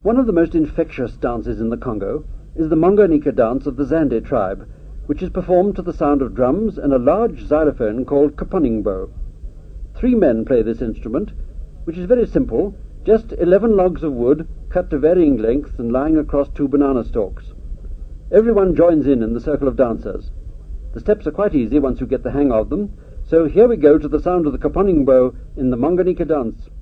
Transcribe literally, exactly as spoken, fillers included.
One of the most infectious dances in the Congo is the Mongonika dance of the Zande tribe, which is performed to the sound of drums and a large xylophone called kaponingbo. Three men play this instrument, which is very simple, just eleven logs of wood cut to varying lengths and lying across two banana stalks. Everyone joins in in the circle of dancers. The steps are quite easy once you get the hang of them, so here we go to the sound of the kaponingbo in the Mongonika dance.